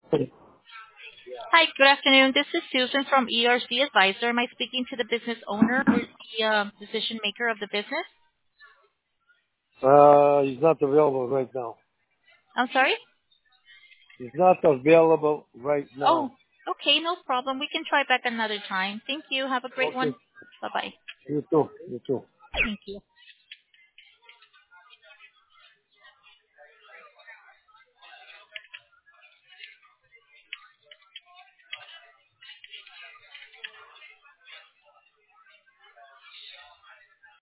Hi, good afternoon. This is Susan from ERC Advisor. Am I speaking to the business owner or the decision maker of the business? He's not available right now. I'm sorry? He's not available right Oh, now. okay, no problem. We can try back another time. Thank you. Have a great one. Okay. Bye-bye. You too. You too. Thank you.